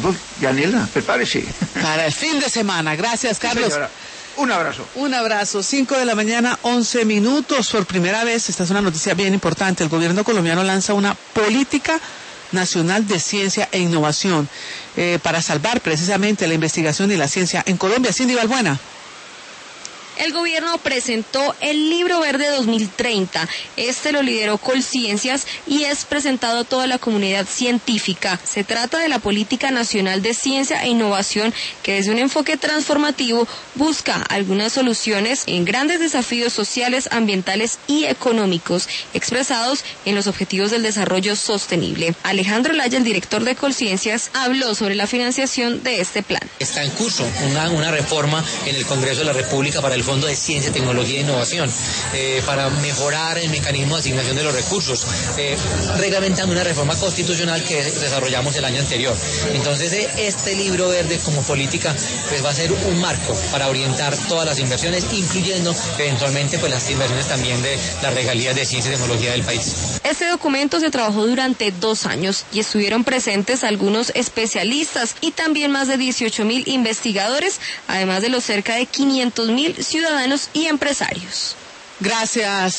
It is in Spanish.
fútbol. Yanela, prepárese. Para el fin de semana. Gracias, Carlos. Sí, un abrazo. Un abrazo. 5:11 a.m. Por primera vez, esta es una noticia bien importante, el gobierno colombiano lanza una política nacional de ciencia e innovación para salvar precisamente la investigación y la ciencia en Colombia. Cindy Balbuena. El gobierno presentó el Libro Verde 2030. Este lo lideró Colciencias y es presentado a toda la comunidad científica. Se trata de la Política Nacional de Ciencia e Innovación que desde un enfoque transformativo busca algunas soluciones en grandes desafíos sociales, ambientales y económicos expresados en los Objetivos del Desarrollo Sostenible. Alejandro Laya, el director de Colciencias, habló sobre la financiación de este plan. Está en curso una reforma en el Congreso de la República para el Fondo de Ciencia, Tecnología e Innovación, para mejorar el mecanismo de asignación de los recursos, reglamentando una reforma constitucional que desarrollamos el año anterior. Entonces, este libro verde como política pues va a ser un marco para orientar todas las inversiones, incluyendo eventualmente pues las inversiones también de las regalías de ciencia y tecnología del país. Este documento se trabajó durante 2 años y estuvieron presentes algunos especialistas y también más de 18.000 investigadores, además de los cerca de 500.000 ciudadanos y empresarios. Gracias.